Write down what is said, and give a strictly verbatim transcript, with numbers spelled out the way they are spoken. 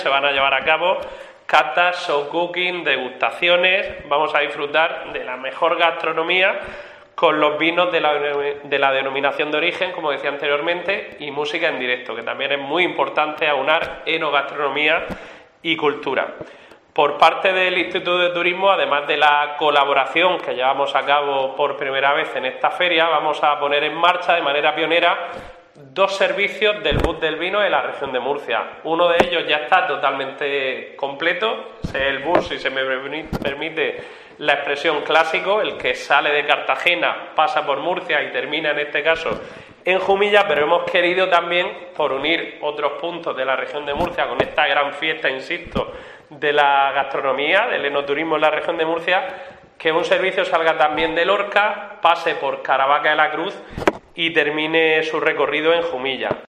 Se van a llevar a cabo catas, show cooking, degustaciones. Vamos a disfrutar de la mejor gastronomía con los vinos de la, de la denominación de origen, como decía anteriormente, y música en directo, que también es muy importante aunar enogastronomía y cultura. Por parte del Instituto de Turismo, además de la colaboración que llevamos a cabo por primera vez en esta feria, vamos a poner en marcha de manera pionera dos servicios del bus del vino de la región de Murcia. Uno de ellos ya está totalmente completo, es el bus, si se me permite la expresión clásico, el que sale de Cartagena, pasa por Murcia y termina en este caso en Jumilla, pero hemos querido también, por unir otros puntos de la región de Murcia con esta gran fiesta, insisto, de la gastronomía, del enoturismo en la región de Murcia, que un servicio salga también de Lorca, pase por Caravaca de la Cruz y termine su recorrido en Jumilla.